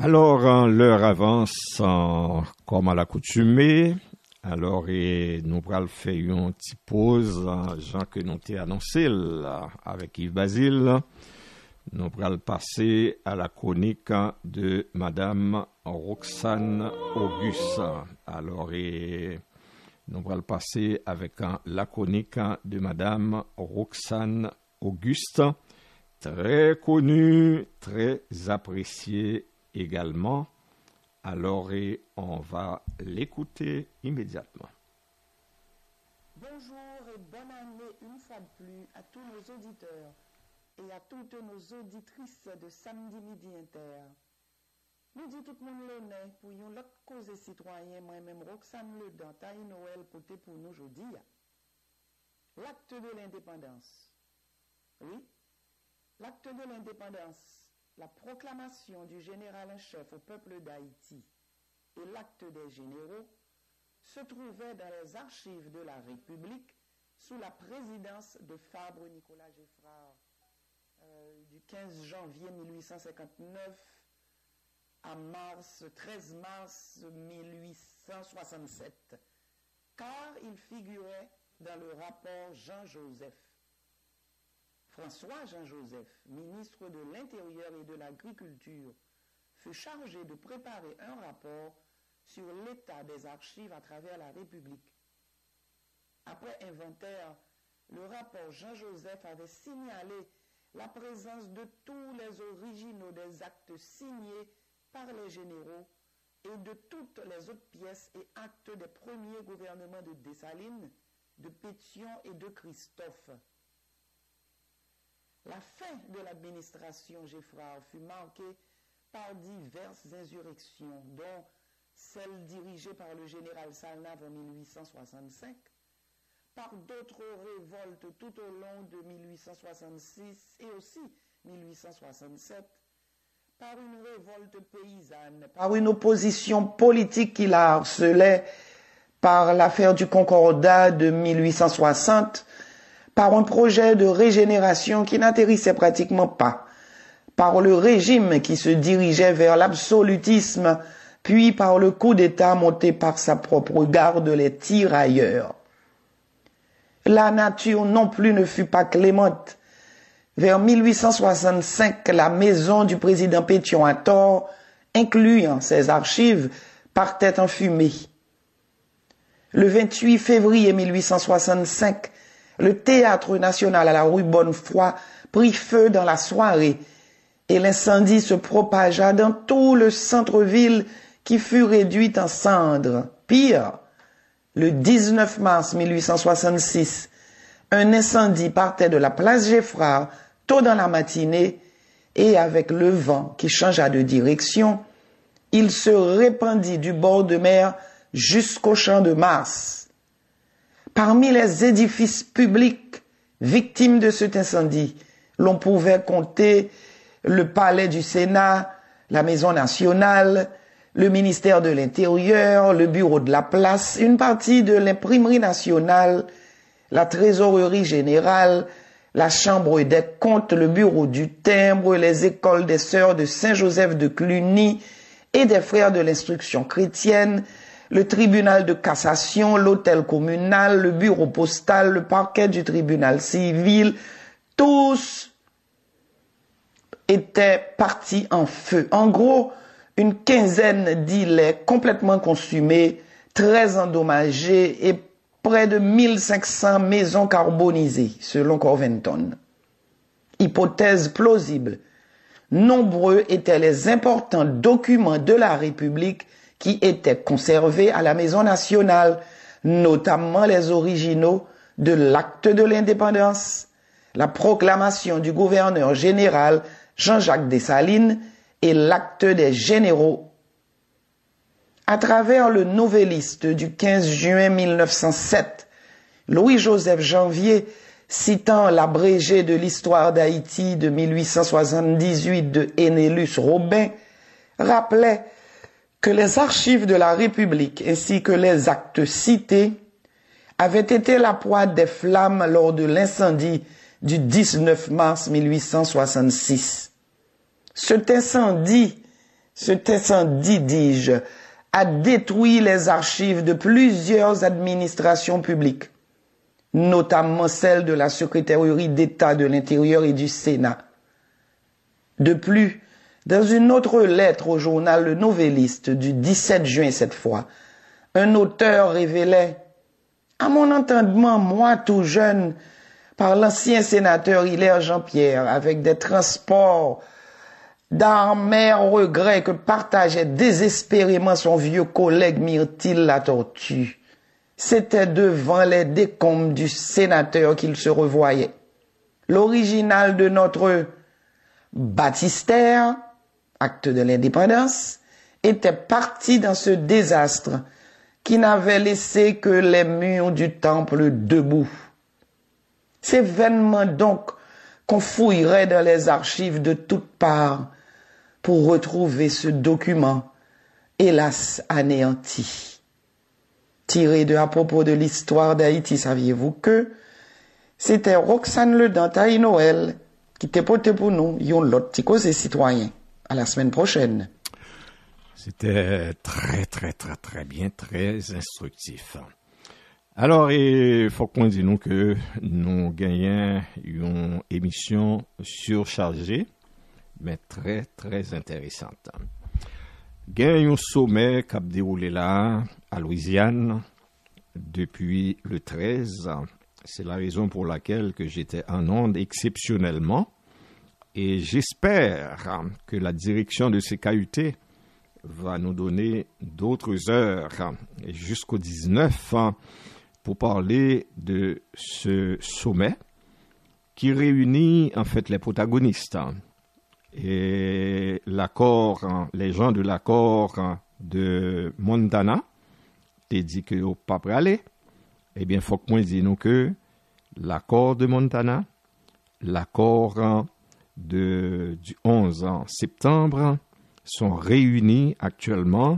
Alors, l'heure avance comme à l'accoutumée. Alors, nous allons faire une petite pause, Jean que nous t'ai annoncé là, avec Yves Basile. Nous allons passer à la chronique de Madame Roxane Auguste. Alors, nous allons passer avec la chronique de Madame Roxane Auguste, très connue, très appréciée également. Alors, on va l'écouter immédiatement. Bonjour et bonne année une fois de plus à tous nos auditeurs et à toutes nos auditrices de Samedi Midi Inter. Nous dit tout le monde l'honneur pour une autre cause citoyen, moi-même Roxane Le Dantaï Noël côté pour nous aujourd'hui. L'acte de l'indépendance. Oui, l'acte de l'indépendance. La proclamation du général en chef au peuple d'Haïti et l'acte des généraux se trouvaient dans les archives de la République sous la présidence de Fabre Nicolas Geffrard du 15 janvier 1859 à 13 mars 1867, car il figurait dans le rapport Jean-Joseph. François Jean-Joseph, ministre de l'Intérieur et de l'Agriculture, fut chargé de préparer un rapport sur l'état des archives à travers la République. Après inventaire, le rapport Jean-Joseph avait signalé la présence de tous les originaux des actes signés par les généraux et de toutes les autres pièces et actes des premiers gouvernements de Dessalines, de Pétion et de Christophe. La fin de l'administration Geffrard fut marquée par diverses insurrections, dont celle dirigée par le général Salnave en 1865, par d'autres révoltes tout au long de 1866 et aussi 1867, par une révolte paysanne, par une opposition politique qui la harcelait, par l'affaire du Concordat de 1860, par un projet de régénération qui n'atterrissait pratiquement pas, par le régime qui se dirigeait vers l'absolutisme, puis par le coup d'État monté par sa propre garde, les tirailleurs. La nature non plus ne fut pas clémente. Vers 1865, la maison du président Pétion à tort, incluant ses archives, partait en fumée. Le 28 février 1865, le théâtre national à la rue Bonnefoy prit feu dans la soirée et l'incendie se propagea dans tout le centre-ville qui fut réduit en cendres. Pire, le 19 mars 1866, un incendie partait de la place Geffrard tôt dans la matinée et avec le vent qui changea de direction, il se répandit du bord de mer jusqu'au champ de Mars. Parmi les édifices publics victimes de cet incendie, l'on pouvait compter le palais du Sénat, la Maison nationale, le ministère de l'Intérieur, le bureau de la place, une partie de l'imprimerie nationale, la trésorerie générale, la chambre des comptes, le bureau du timbre, les écoles des sœurs de Saint-Joseph de Cluny et des frères de l'instruction chrétienne, le tribunal de cassation, l'hôtel communal, le bureau postal, le parquet du tribunal civil, tous étaient partis en feu. En gros, une quinzaine d'îlets complètement consumés, très endommagés et près de 1500 maisons carbonisées, selon Corventon. Hypothèse plausible. Nombreux étaient les importants documents de la République qui étaient conservés à la Maison nationale, notamment les originaux de l'acte de l'indépendance, la proclamation du gouverneur général Jean-Jacques Dessalines et l'acte des généraux. À travers le Nouvelliste du 15 juin 1907, Louis-Joseph Janvier, citant l'abrégé de l'histoire d'Haïti de 1878 de Enélus Robin, rappelait que les archives de la République ainsi que les actes cités avaient été la proie des flammes lors de l'incendie du 19 mars 1866. Cet incendie cet incendie, dis-je, a détruit les archives de plusieurs administrations publiques, notamment celle de la Secrétairerie d'État de l'Intérieur et du Sénat. De plus, dans une autre lettre au journal Le Novelliste du 17 juin cette fois, un auteur révélait « À mon entendement, moi tout jeune, par l'ancien sénateur Hilaire Jean-Pierre, avec des transports d'amers regrets que partageait désespérément son vieux collègue Myrtille La Tortue. C'était devant les décombres du sénateur qu'il se revoyait. L'original de notre baptistère, acte de l'indépendance, était parti dans ce désastre qui n'avait laissé que les murs du temple debout. C'est vainement donc qu'on fouillerait dans les archives de toutes parts pour retrouver ce document, hélas anéanti. Tiré de à propos de l'histoire d'Haïti, saviez-vous que c'était Roxane Le Dantaï Noël qui t'est porté pour nous, yon l'autre petit cause citoyen. À la semaine prochaine. C'était très bien, très instructif. Alors, il faut qu'on dise nous que nous gagnons une émission surchargée, mais très intéressante. Gagnons un sommet qui a déroulé là, à Louisiane, depuis le 13. C'est la raison pour laquelle que j'étais en onde exceptionnellement. Et j'espère que la direction de ces KUT va nous donner d'autres heures jusqu'au 19 pour parler de ce sommet qui réunit en fait les protagonistes et l'accord, les gens de l'accord de Montana, t'es dit que au pas prêt aller. Eh bien, faut qu'on dise nous que l'accord de Montana, l'accord du 11 septembre sont réunis actuellement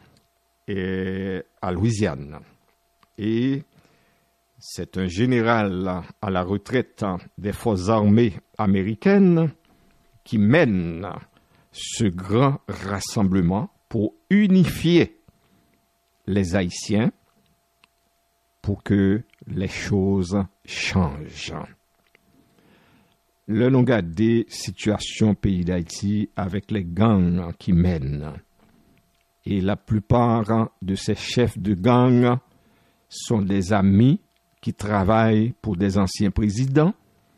à Louisiane. Et c'est un général à la retraite des forces armées américaines qui mène ce grand rassemblement pour unifier les Haïtiens pour que les choses changent. Le long des situations pays d'Haïti avec les gangs qui mènent. Et la plupart de ces chefs de gangs sont des amis qui travaillent pour des anciens présidents,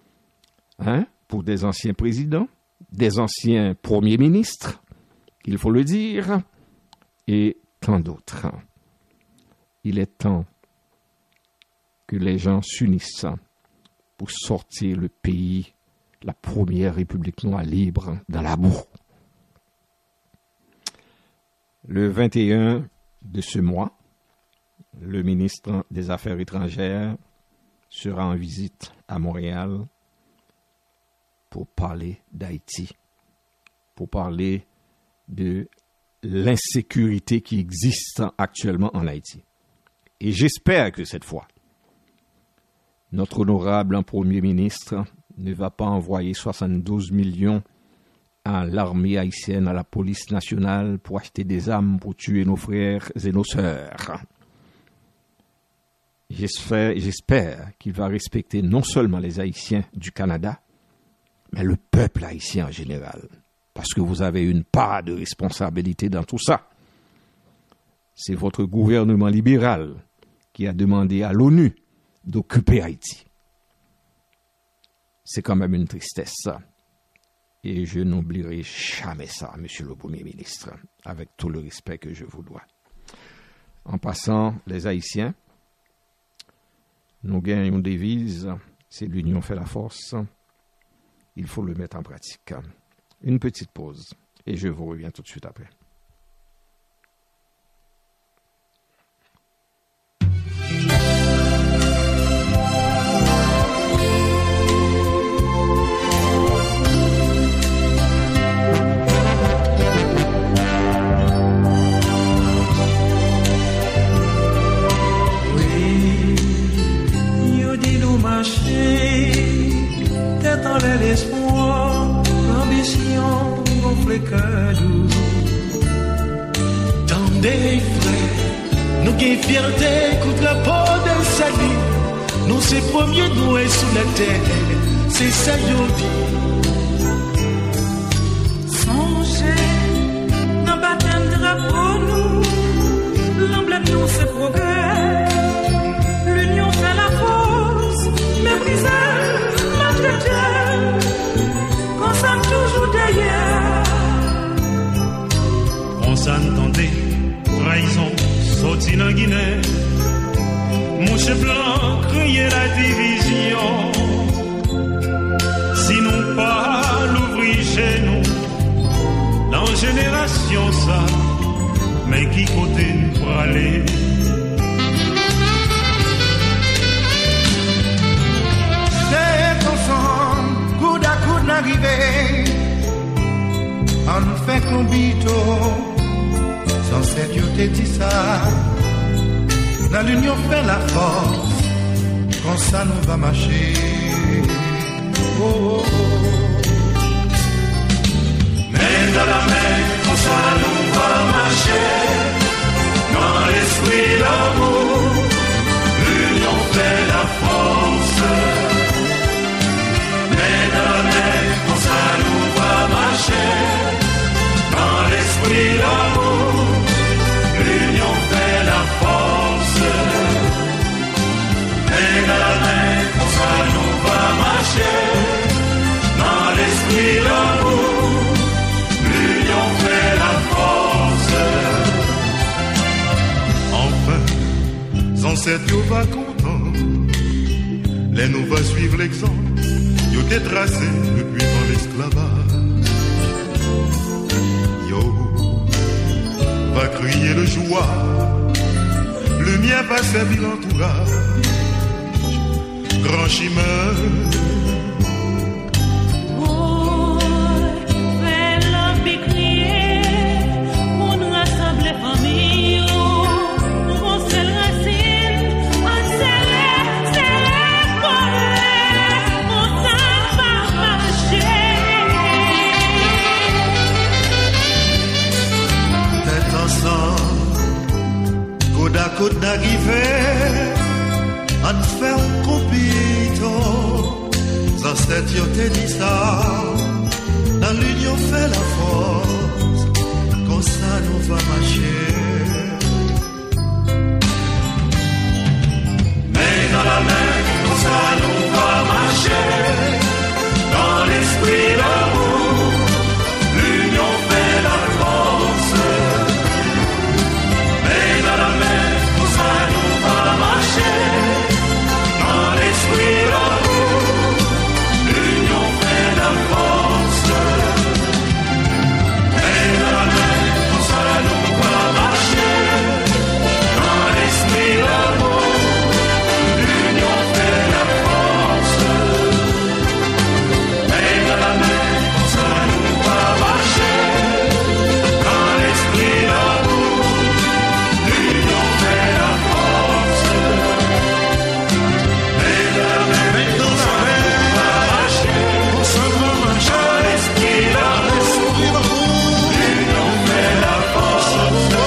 des anciens premiers ministres, il faut le dire, et tant d'autres. Il est temps que les gens s'unissent pour sortir le pays, la première république noire libre, dans la boue. Le 21 de ce mois, le ministre des Affaires étrangères sera en visite à Montréal pour parler d'Haïti, pour parler de l'insécurité qui existe actuellement en Haïti. Et j'espère que cette fois, notre honorable Premier ministre ne va pas envoyer 72 millions à l'armée haïtienne, à la police nationale pour acheter des armes pour tuer nos frères et nos sœurs. J'espère qu'il va respecter non seulement les Haïtiens du Canada, mais le peuple haïtien en général. Parce que vous avez une part de responsabilité dans tout ça. C'est votre gouvernement libéral qui a demandé à l'ONU d'occuper Haïti. C'est quand même une tristesse, ça. Et je n'oublierai jamais ça, monsieur le Premier ministre, avec tout le respect que je vous dois. En passant, les Haïtiens, nous gagnons une devise, c'est l'union fait la force. Il faut le mettre en pratique. Une petite pause et je vous reviens tout de suite après. Tête en l'air l'espoir, l'ambition gonfle cœur doux. des frères, nous gagnons fierté contre la peau de salut. Nous c'est premier nous est sous la terre, c'est ça yo dit. Songez, dans baptême drapeau nous, l'emblème nous c'est progrès. L'union fait la force, mépriser, maltraiter, qu'on s'aime toujours derrière. On s'entendait, trahison, sorti dans Guinée. Mon chef blanc criait la division. Si nous pas l'ouvrir chez nous, dans génération ça, mais qui côté nous pour aller? C'est ensemble, coude à coude n'arriver. On fait combito, sans cette yo te dit ça. Dans l'union fait la force, comme ça nous va marcher. Oh, oh, oh. Mais dans la main, comme ça nous va marcher. Dans l'esprit d'amour, l'union fait la force. Mais dans la main, comme ça nous va marcher. Dans l'esprit d'amour, l'union fait la force. Mais dans la main, comme ça nous va marcher. Dans l'esprit d'amour, l'union fait la force. Enfin, ancêtres yo va content. Les nous va suivre l'exemple. Yo t'es tracé depuis dans l'esclavage. Va crier le joie, le mien va servir l'entourage, grand chemin. Oh, fais l'homme crier, on nous rassemble les familles, nous on seule racine, on s'élève, on s'en va marcher. Côte à côte d'arriver, on fait un copito. Sans cette yo te dit ça, dans l'union fait la force, comme ça nous va marcher. Mais dans la main, comme ça nous va marcher. Dans l'esprit d'amour, l'union fait la force. Mais dans la main, comme ça nous va marcher. Dans l'esprit d'amour, l'union fait la force. Mais dans la main, comme ça nous va marcher. Dans l'esprit d'amour, l'union fait la force. Mais dans la main, comme ça nous va marcher. Dans l'esprit d'amour, l'union fait la force. Mais dans la main, comme ça nous va marcher. Dans l'esprit d'amour, l'union fait la force.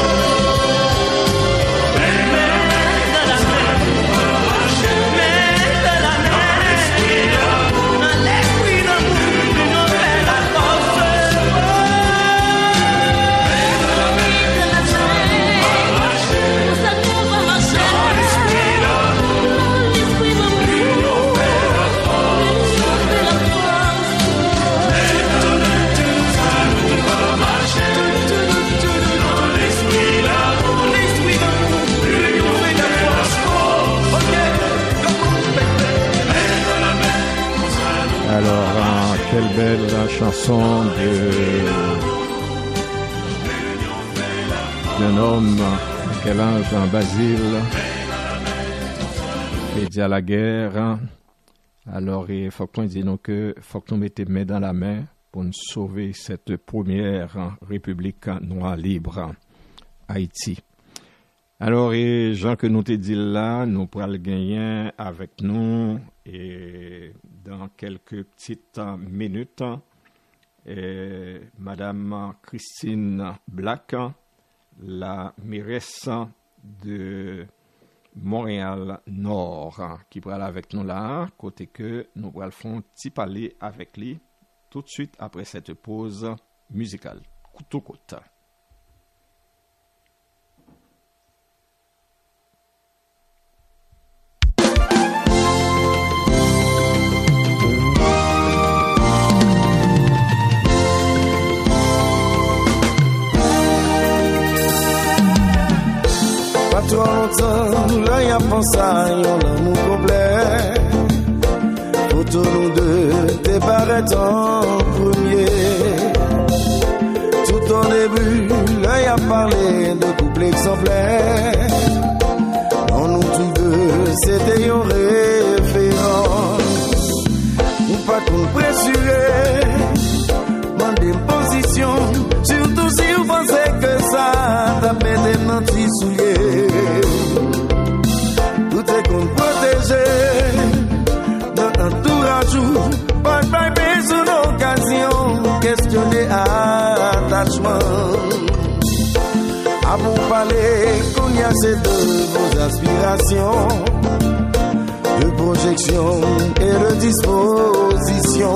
Mais dans la main, comme ça nous va marcher. Dans l'esprit d'amour, l'union fait la force. Mais dans la main, comme ça nous va marcher. Dans l'esprit d'amour, l'union fait la force. Mais dans la main, comme ça nous va marcher. Dans l'esprit d'amour, l'union fait la force. Mais dans la main, comme ça nous Alors, quelle belle chanson d'un homme, quel ange en Basile, qui dit à la guerre. Alors, il faut qu'on dise que faut que nous mettions main dans la main pour nous sauver cette première république noire libre, Haïti. Alors, et Jean que nous te dit là, nous pourrons le gagner avec nous et dans quelques petites minutes. Et Madame Christine Black la mairesse de Montréal-Nord qui parle avec nous là, côté que nous allons faire un petit parler avec lui tout de suite après cette pause musicale. Côte. Pas trop longtemps, là y a pensé à yon amour complet. Photo nous deux, t'es paraît en premier. Tout au début, là y a parlé de couple exemplaire. On nous tous deux, c'était une référence. Ou pas qu'on pressuré, mandez une position. Surtout si vous pensez que ça t'a pété dans tes souliers. Tout est qu'on protégé dans l'entourage. Pas de baby sur l'occasion. Questionner attachement. À vous parler, qu'on y a ces deux vos aspirations. De projection et de disposition.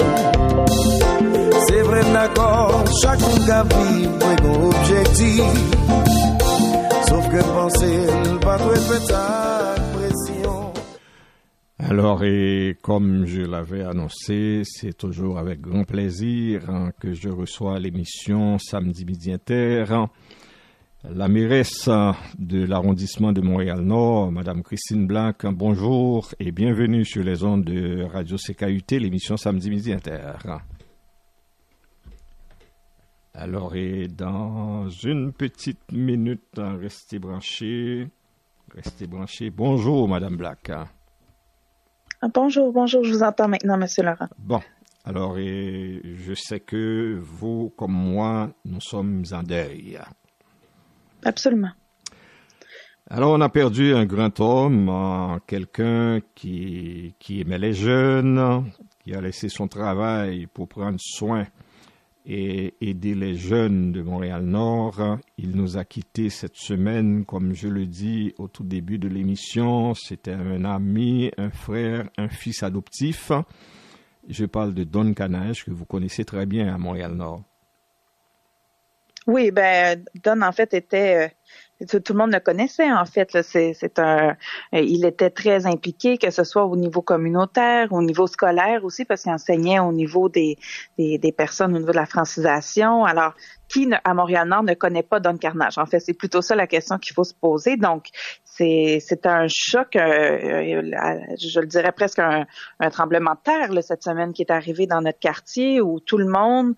C'est vrai d'accord, chacun a vivre un objectif. Sauf que penser, pas trop fait sa pression. Alors, et comme je l'avais annoncé, c'est toujours avec grand plaisir que je reçois l'émission Samedi Midi Inter. La mairesse de l'arrondissement de Montréal-Nord, Madame Christine Blanc, bonjour et bienvenue sur les ondes de Radio CKUT, l'émission Samedi Midi Inter. Alors, et dans une petite minute, restez branchés. Bonjour, Madame Black. Bonjour, je vous entends maintenant, Monsieur Laurent. Bon, alors, et je sais que vous, comme moi, nous sommes en deuil. Absolument. Alors, on a perdu un grand homme, quelqu'un qui aimait les jeunes, qui a laissé son travail pour prendre soin et aider les jeunes de Montréal-Nord. Il nous a quittés cette semaine, comme je le dis au tout début de l'émission. C'était un ami, un frère, un fils adoptif. Je parle de Don Canage, que vous connaissez très bien à Montréal-Nord. Oui, Don, en fait, était... tout le monde le connaissait, en fait. Là, il était très impliqué, que ce soit au niveau communautaire, au niveau scolaire aussi, parce qu'il enseignait au niveau des personnes, au niveau de la francisation. Alors, qui à Montréal-Nord ne connaît pas Don Carnage? En fait, c'est plutôt ça la question qu'il faut se poser. Donc, c'est un choc, je le dirais presque un tremblement de terre là, cette semaine qui est arrivé dans notre quartier où tout le monde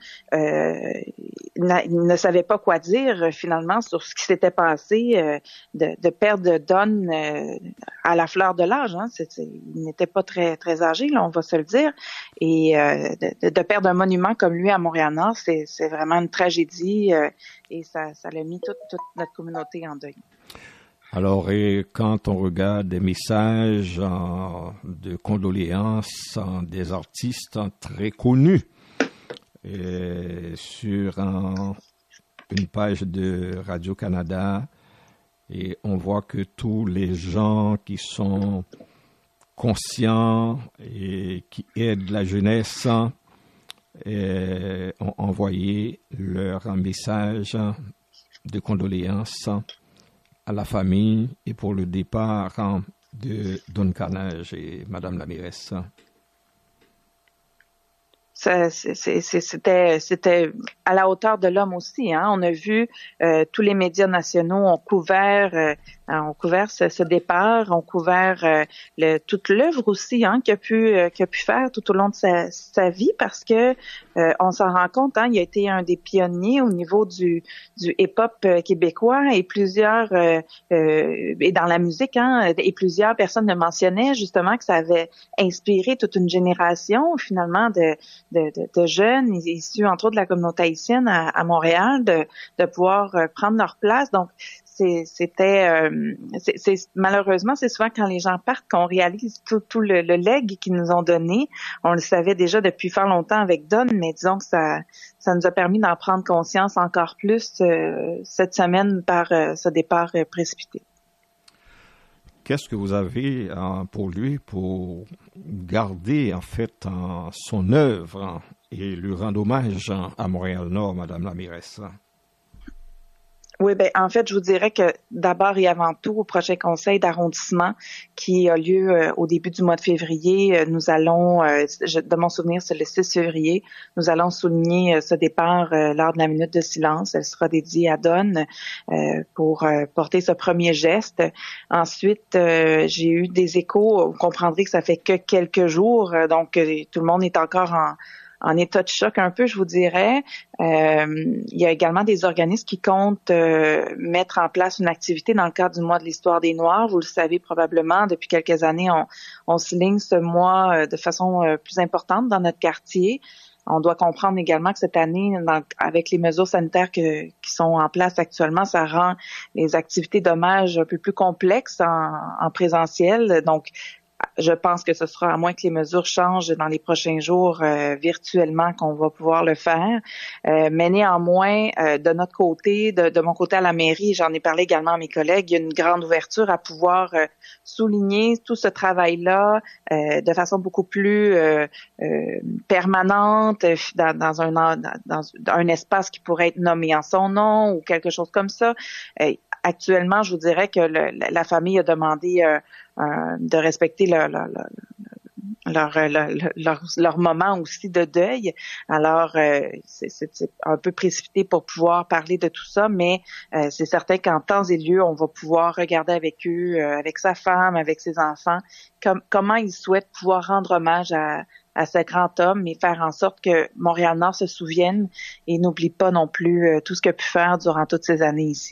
ne savait pas quoi dire finalement sur ce qui s'était passé, de perdre Don à la fleur de l'âge. Hein. Il n'était pas très très âgé, là, on va se le dire. Et de perdre un monument comme lui à Montréal-Nord, c'est vraiment une tragédie et ça l'a mis toute notre communauté en deuil. Alors, et quand on regarde des messages de condoléances des artistes très connus sur une page de Radio-Canada, et on voit que tous les gens qui sont conscients et qui aident la jeunesse ont envoyé leur message de condoléances à la famille et pour le départ de Don Carnage et Madame la mairesse. C'était à la hauteur de l'homme aussi. Hein. On a vu tous les médias nationaux ont couvert ce départ, ont couvert toute l'œuvre aussi qu'il a pu faire tout au long de sa vie parce que on s'en rend compte. Hein, il a été un des pionniers au niveau du hip-hop québécois et plusieurs et dans la musique. Hein, et plusieurs personnes le mentionnaient justement que ça avait inspiré toute une génération finalement de jeunes issus entre autres de la communauté haïtienne à Montréal de pouvoir prendre leur place. Donc malheureusement, c'est souvent quand les gens partent qu'on réalise tout le legs qu'ils nous ont donné. On le savait déjà depuis fort longtemps avec Don, mais disons que ça nous a permis d'en prendre conscience encore plus cette semaine par ce départ précipité. Qu'est-ce que vous avez pour lui pour garder en fait son œuvre et lui rendre hommage à Montréal-Nord, Madame Lamiresse? Oui, ben en fait, je vous dirais que d'abord et avant tout, au prochain conseil d'arrondissement qui a lieu au début du mois de février, nous allons, de mon souvenir, c'est le 6 février, nous allons souligner ce départ lors de la minute de silence. Elle sera dédiée à Don pour porter ce premier geste. Ensuite, j'ai eu des échos. Vous comprendrez que ça fait que quelques jours, donc tout le monde est encore en état de choc un peu, je vous dirais. Il y a également des organismes qui comptent mettre en place une activité dans le cadre du mois de l'histoire des Noirs. Vous le savez probablement, depuis quelques années, on souligne ce mois de façon plus importante dans notre quartier. On doit comprendre également que cette année, avec les mesures sanitaires qui sont en place actuellement, ça rend les activités d'hommage un peu plus complexes en présentiel. Donc, je pense que ce sera, à moins que les mesures changent dans les prochains jours virtuellement, qu'on va pouvoir le faire. Mais néanmoins, de notre côté, de mon côté à la mairie, j'en ai parlé également à mes collègues, il y a une grande ouverture à pouvoir souligner tout ce travail-là de façon beaucoup plus permanente dans un espace qui pourrait être nommé en son nom ou quelque chose comme ça. Actuellement, je vous dirais que la famille a demandé de respecter leur moment aussi de deuil. Alors, c'est un peu précipité pour pouvoir parler de tout ça, mais c'est certain qu'en temps et lieu, on va pouvoir regarder avec eux, avec sa femme, avec ses enfants, comment ils souhaitent pouvoir rendre hommage à ce grand homme et faire en sorte que Montréal-Nord se souvienne et n'oublie pas non plus tout ce qu'il a pu faire durant toutes ces années ici.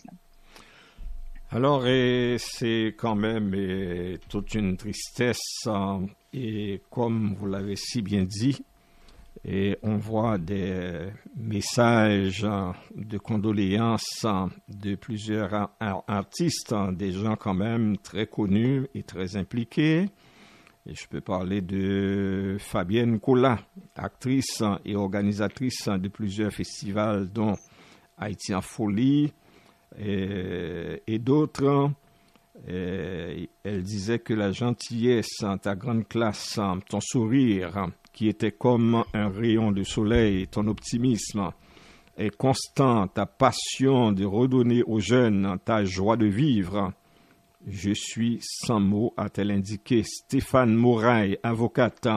Alors, c'est quand même toute une tristesse, et comme vous l'avez si bien dit, et on voit des messages de condoléances de plusieurs artistes, des gens quand même très connus et très impliqués. Et je peux parler de Fabienne Cola, actrice et organisatrice de plusieurs festivals, dont Haïti en folie, et d'autres. Elle disait que la gentillesse, ta grande classe, ton sourire qui était comme un rayon de soleil, ton optimisme est constant, ta passion de redonner aux jeunes ta joie de vivre. Je suis sans mots, a-t-elle indiqué. Stéphane Moraille, avocate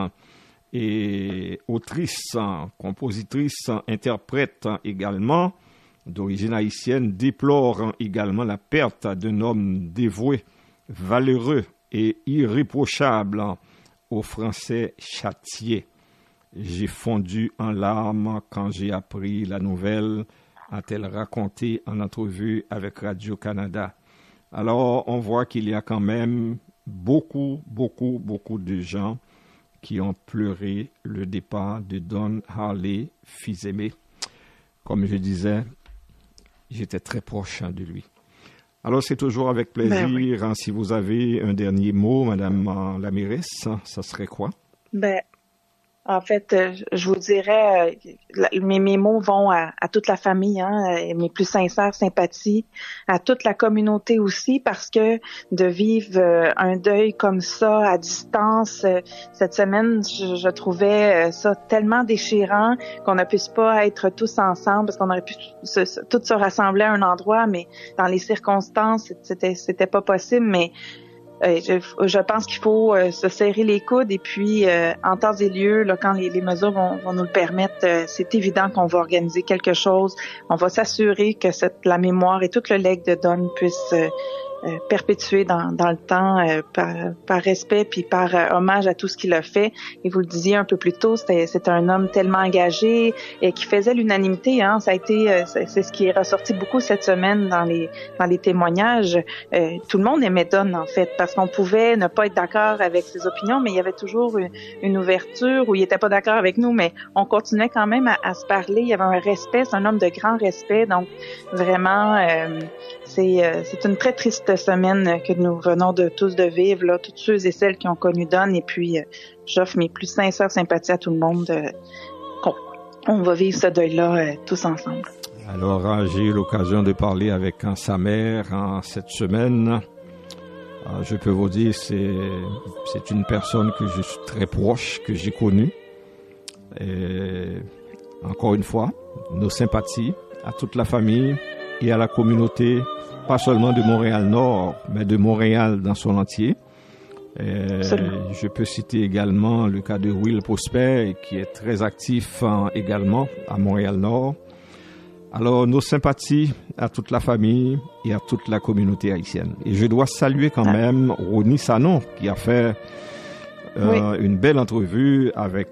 et autrice, compositrice, interprète également, d'origine haïtienne, déplore également la perte d'un homme dévoué, valeureux et irréprochable aux Français châtiés. J'ai fondu en larmes quand j'ai appris la nouvelle, a-t-elle raconté en entrevue avec Radio-Canada. Alors, on voit qu'il y a quand même beaucoup de gens qui ont pleuré le départ de Don Harley Fils-Aimé. Comme je disais, j'étais très proche de lui. Alors, c'est toujours avec plaisir. Oui. Si vous avez un dernier mot, Madame Lamiresse, ça serait quoi? En fait, je vous dirais, mes mots vont à toute la famille, mes plus sincères sympathies, à toute la communauté aussi, parce que de vivre un deuil comme ça à distance, cette semaine, je trouvais ça tellement déchirant qu'on ne puisse pas être tous ensemble, parce qu'on aurait pu tous se rassembler à un endroit, mais dans les circonstances, c'était pas possible, mais je pense qu'il faut se serrer les coudes et puis en temps et lieu, là, quand les mesures vont nous le permettre, c'est évident qu'on va organiser quelque chose. On va s'assurer que la mémoire et tout le legs de Don puisse perpétuer dans le temps par respect puis par hommage à tout ce qu'il a fait. Et vous le disiez un peu plus tôt, c'était un homme tellement engagé et qui faisait l'unanimité. Hein. Ça a été, c'est ce qui est ressorti beaucoup cette semaine dans les témoignages. Tout le monde aimait Don en fait, parce qu'on pouvait ne pas être d'accord avec ses opinions, mais il y avait toujours une ouverture où il était pas d'accord avec nous, mais on continuait quand même à se parler. Il y avait un respect, c'est un homme de grand respect, donc vraiment. C'est une très triste semaine que nous venons tous de vivre, là, toutes ceux et celles qui ont connu Don. Et puis, j'offre mes plus sincères sympathies à tout le monde. On va vivre ce deuil-là tous ensemble. Alors, j'ai eu l'occasion de parler avec sa mère cette semaine. Je peux vous dire, c'est une personne que je suis très proche, que j'ai connue. Et encore une fois, nos sympathies à toute la famille et à la communauté, pas seulement de Montréal-Nord, mais de Montréal dans son entier. Je peux citer également le cas de Will Prosper, qui est très actif également à Montréal-Nord. Alors, nos sympathies à toute la famille et à toute la communauté haïtienne. Et je dois saluer quand même Ronnie Sanon, qui a fait une belle entrevue avec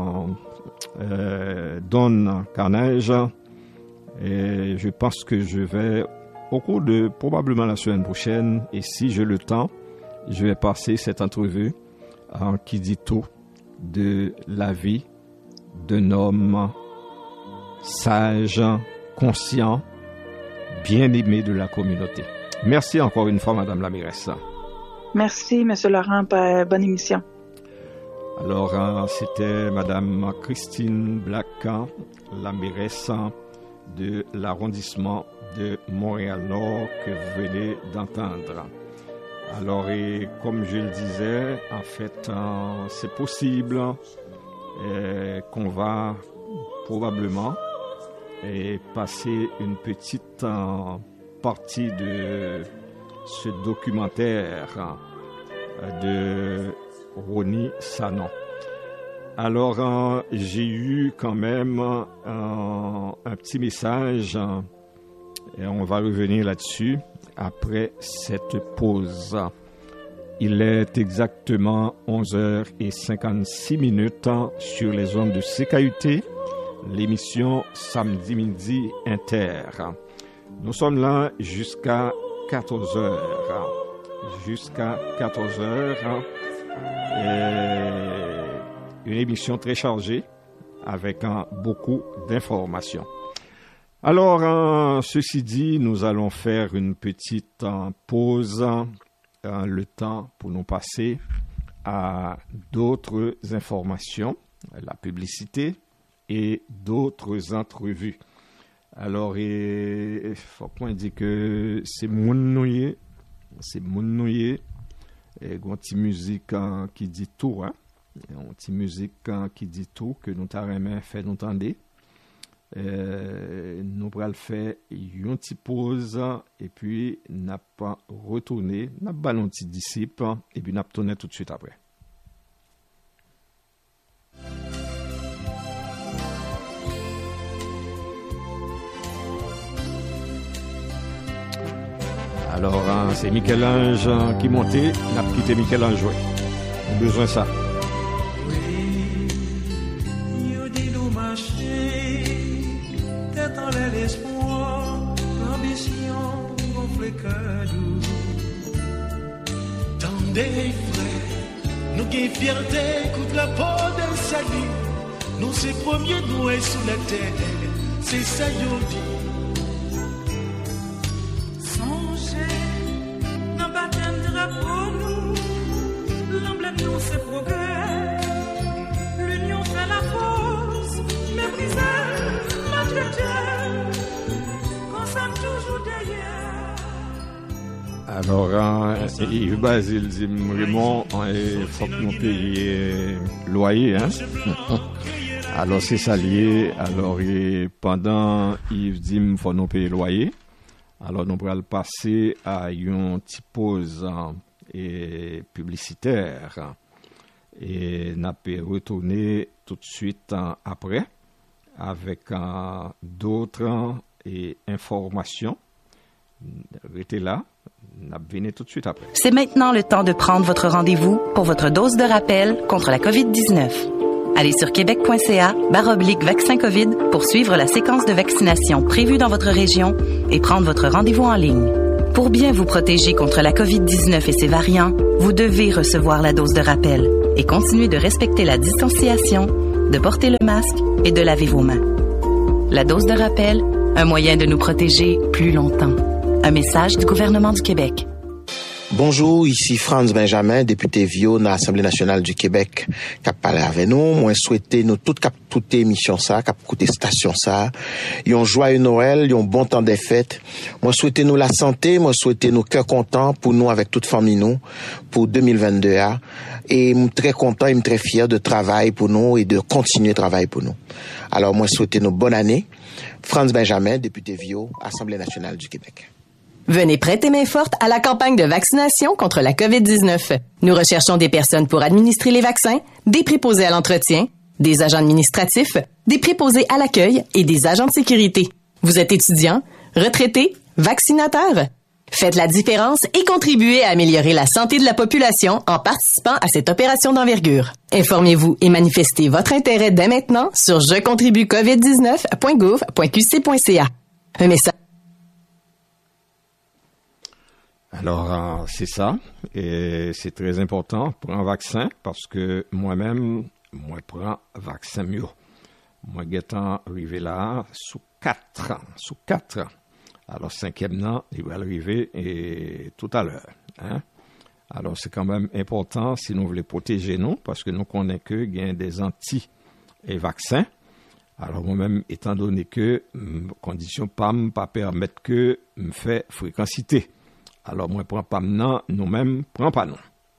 Don Carnage. Et je pense que je vais, au cours de probablement la semaine prochaine, et si j'ai le temps, je vais passer cette entrevue qui dit tout de la vie d'un homme sage, conscient, bien aimé de la communauté. Merci encore une fois, Madame la mairesse. Merci, Monsieur Laurent. Bonne émission. Alors, c'était Madame Christine Black, la mairesse de l'arrondissement de Montréal-Nord que vous venez d'entendre. Alors, et comme je le disais, en fait, c'est possible qu'on va probablement passer une petite partie de ce documentaire de Ronnie Sanon. Alors, j'ai eu quand même un petit message et on va revenir là-dessus après cette pause. Il est exactement 11h56 sur les ondes de CKUT, l'émission Samedi Midi Inter. Nous sommes là jusqu'à 14h. Jusqu'à 14h. Une émission très chargée avec beaucoup d'informations. Alors, ceci dit, nous allons faire une petite pause, le temps pour nous passer à d'autres informations, la publicité et d'autres entrevues. Alors, il faut qu'on dise que c'est moun nouye, et une petite musique qui dit tout, hein. Une petite musique qui dit tout, que nous t'arrêtons fait nous entendre. Nous allons faire une petite pause et puis nous allons retourner, nous allons un petit disciple et puis nous allons tourner tout de suite après. Alors, c'est Michel-Ange qui montait, n'a pas quitté Michel-Ange. On a besoin de ça. Oui, yo dit nous marcher, tête en l'air l'espoir, l'ambition gonfle cœur doux. Tendez frère, nous qui fierté, coûte la peau d'un salut. Nous c'est premier nous est sous la terre, c'est ça yo dit. Pour nous, l'emblème nous c'est progrès. L'union fait la force, mépriser, maltraiter, qu'on s'aime toujours derrière. Alors, Yves Basile dit, Raymond, il faut que nous payions loyer, hein? Alors, c'est ça lié. Alors, pendant Yves dit, il faut nous payer loyer. Alors, nous allons passer à une petite pause publicitaire et nous allons retourner tout de suite après avec d'autres informations. Restez là, venez tout de suite après. C'est maintenant le temps de prendre votre rendez-vous pour votre dose de rappel contre la COVID-19. Allez sur québec.ca/vaccin COVID pour suivre la séquence de vaccination prévue dans votre région et prendre votre rendez-vous en ligne. Pour bien vous protéger contre la COVID-19 et ses variants, vous devez recevoir la dose de rappel et continuer de respecter la distanciation, de porter le masque et de laver vos mains. La dose de rappel, un moyen de nous protéger plus longtemps. Un message du gouvernement du Québec. Bonjour, ici Franz Benjamin, député Vieux dans l'Assemblée nationale du Québec, qui a parlé avec nous. Moi, souhaiter nous toutes toute émission ça, qui a écouté station ça. Ils ont joyeux Noël, ils ont bon temps des fêtes. Moi, souhaiter nous la santé, moi, souhaiter nous cœur content pour nous avec toute famille nous, pour 2022. Et je suis très content et très fier de travailler pour nous et de continuer de travailler pour nous. Alors, moi, souhaiter nous bonne année. Franz Benjamin, député Vieux, Assemblée nationale du Québec. Venez prêter main forte à la campagne de vaccination contre la COVID-19. Nous recherchons des personnes pour administrer les vaccins, des préposés à l'entretien, des agents administratifs, des préposés à l'accueil et des agents de sécurité. Vous êtes étudiant, retraité, vaccinateur? Faites la différence et contribuez à améliorer la santé de la population en participant à cette opération d'envergure. Informez-vous et manifestez votre intérêt dès maintenant sur jecontribuecovid19.gouv.qc.ca. Un message. Alors, c'est ça, et c'est très important pour un vaccin, parce que moi-même, moi, prends vaccin mieux. Moi, étant arrivé là, sous 4 ans. Alors, 5e an, il va arriver et tout à l'heure. Hein? Alors, c'est quand même important si nous voulons protéger nous, parce que nous connaissons qu'il y a des anti-vaccins. Alors, moi-même, étant donné que, condition pas permettre que me fait fréquencité. Alors, moi, prends pas maintenant, nous-mêmes, prends pas non.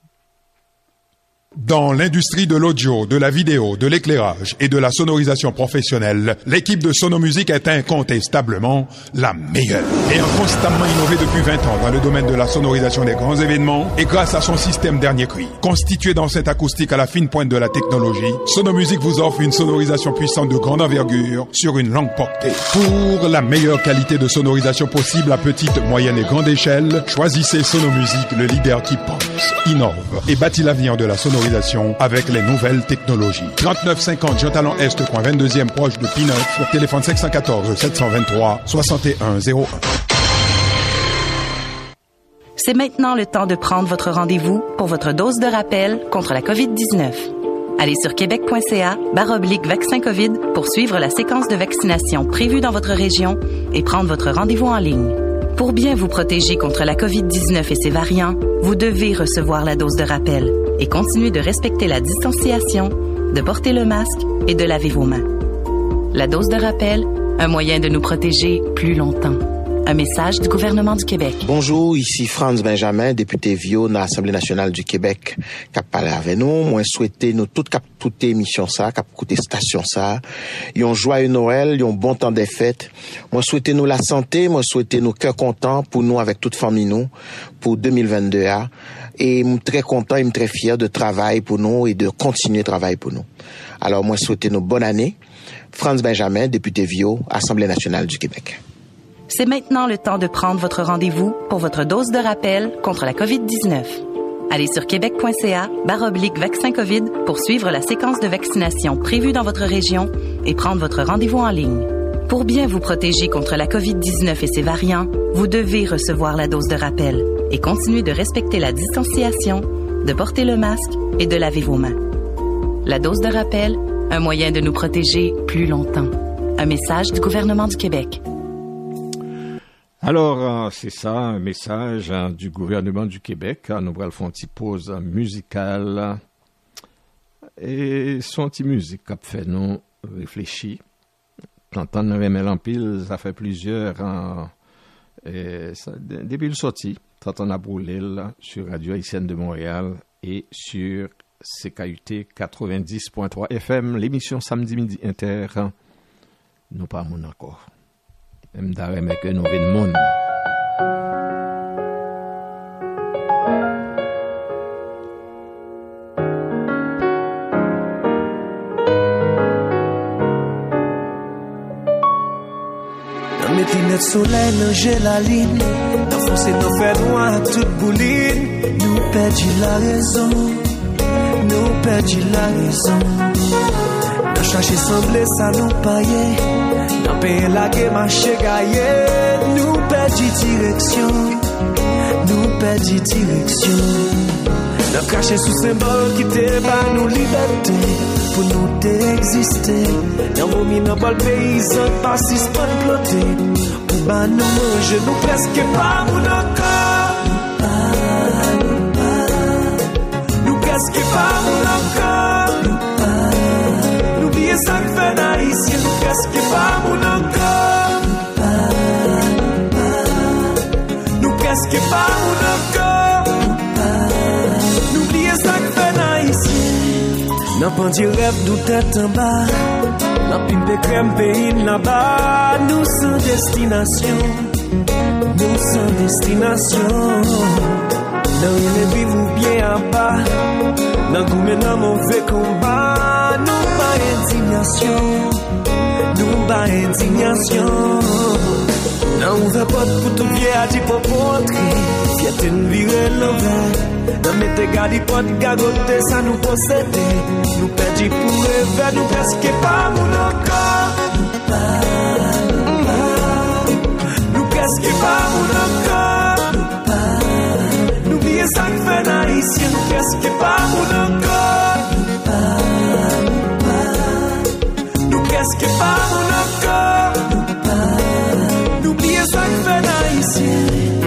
Dans l'industrie de l'audio, de la vidéo, de l'éclairage et de la sonorisation professionnelle, l'équipe de Sonomusique est incontestablement la meilleure. Ayant constamment innové depuis 20 ans dans le domaine de la sonorisation des grands événements et grâce à son système dernier cri, constitué d'enceintes acoustiques à la fine pointe de la technologie, Sonomusique vous offre une sonorisation puissante de grande envergure sur une longue portée. Pour la meilleure qualité de sonorisation possible à petite, moyenne et grande échelle, choisissez Sonomusique, le leader qui pense, innove et bâtit l'avenir de la sonorisation avec les nouvelles technologies. 3950 Jean Talon Est, coin 22e proche de P9, téléphone 514 723 6101. C'est maintenant le temps de prendre votre rendez-vous pour votre dose de rappel contre la COVID-19. Allez sur québec.ca/vaccin COVID pour suivre la séquence de vaccination prévue dans votre région et prendre votre rendez-vous en ligne. Pour bien vous protéger contre la COVID-19 et ses variants, vous devez recevoir la dose de rappel et continuer de respecter la distanciation, de porter le masque et de laver vos mains. La dose de rappel, un moyen de nous protéger plus longtemps. Un message du gouvernement du Québec. Bonjour, ici Franz Benjamin, député Vieux dans l'Assemblée nationale du Québec, qui a parlé avec nous. Moi, souhaiter nous toute émission ça, qui a écouté station ça. Ils ont joyeux Noël, ils ont bon temps des fêtes. Moi, souhaiter nous la santé, moi, souhaiter nous cœur content pour nous avec toute famille nous, pour 2022. Et je suis très content et très fier de travailler pour nous et de continuer de travailler pour nous. Alors, moi, souhaiter nous bonne année. Franz Benjamin, député Vieux, Assemblée nationale du Québec. C'est maintenant le temps de prendre votre rendez-vous pour votre dose de rappel contre la COVID-19. Allez sur québec.ca/vaccin COVID pour suivre la séquence de vaccination prévue dans votre région et prendre votre rendez-vous en ligne. Pour bien vous protéger contre la COVID-19 et ses variants, vous devez recevoir la dose de rappel et continuer de respecter la distanciation, de porter le masque et de laver vos mains. La dose de rappel, un moyen de nous protéger plus longtemps. Un message du gouvernement du Québec. Alors, c'est ça, un message du gouvernement du Québec. Nous allons faire une petite pause musicale. Et son petit musique qui fait nous réfléchir. T'entends Remel en pile, ça fait plusieurs ans. Depuis le sorti, t'entends à brûler sur Radio Haïtienne de Montréal et sur CKUT 90.3 FM, l'émission Samedi Midi Inter. Nous parlons encore. Même d'arrêt que nous venons monde. mettre lunettes soleil, nager la ligne. D'enfoncer nos fers noirs, toute bouline. Nous perdons la raison. Nous perdons la raison. Nous chercher sembler, ça nous paye. Dans payer la guerre, marcher gaillé. Nous perdons direction. Nous perdons direction. Nous caché sous symbole qui te bat nous liberté. Pour nous d'exister. Dans vos mines, dans le paysan, pas si pas ploté. Pour bah nous manger, nous presque pas mon encore. Nous presque pas mon encore. N'oubliez ça que fait haïtien, nous presque pas mon encore. Nous presque pas mon encore. N'oubliez ça que fait haïtien. N'a pas dit rêve d'où tête en bas. N'a pimpe crème pays là-bas. Nous sans destination. Nous sans destination. Dans une vie vous bien en bas. Dans combien de mauvais combat. Nous pas indignation. Nous pas indignation. Dans ouvert porte pour tout vieux à dire pour rentrer. Fierté nous virer l'envers. Dans mes gardes porte gagoté ça nous possède. Nous perdis pour rêver, nous presque pas mon encore. Nous presque pas mon encore. N'oubliez ça que fait haïtien, nous presque pas mon encore. Nous presque pas mon encore. N'oubliez ça que fait haïtien.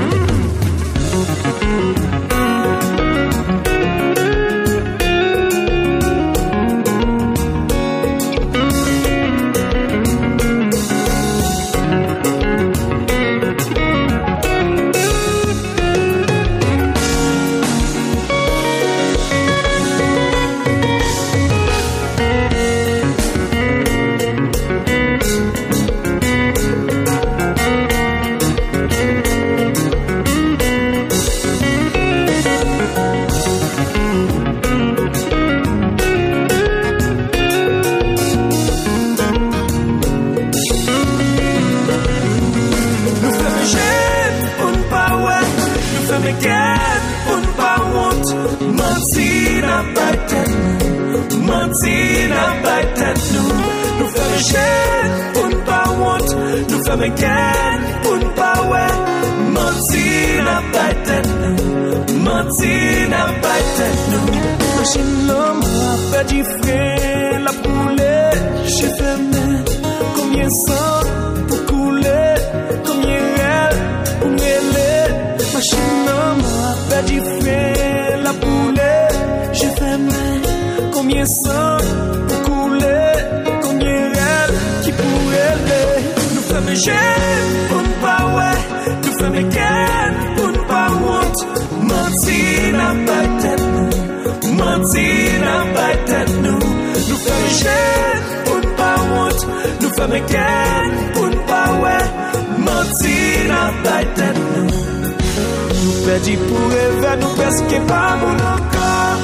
Perdu pour rêver, nous presque pas mon encore.